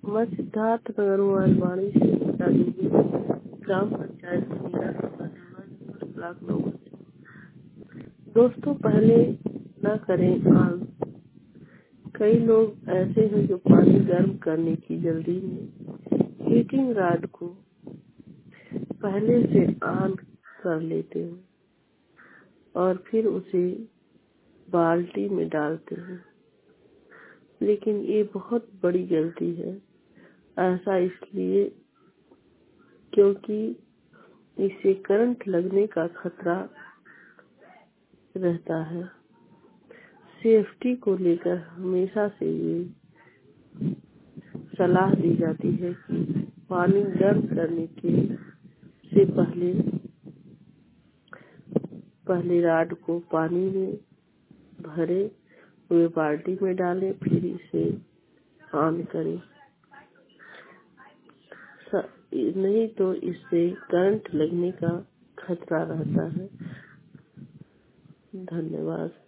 मैं सिद्धार्थ नगर वाणिवाड़ी से बताऊंगी ग्राम पंचायत ब्लॉक नंबर। दोस्तों, पहले न करें आग। कई लोग ऐसे हैं जो पानी गर्म करने की जल्दी में हीटिंग रॉड को पहले से ऑन कर लेते हैं और फिर उसे बाल्टी में डालते हैं, लेकिन ये बहुत बड़ी गलती है। ऐसा इसलिए क्योंकि इससे करंट लगने का खतरा रहता है। सेफ्टी को लेकर हमेशा से ये सलाह दी जाती है कि पानी गर्म करने के से पहले राड को पानी में भरे हुए बाल्टी में डालें, फिर इसे ऑन करें। नहीं तो इससे करंट लगने का खतरा रहता है। धन्यवाद।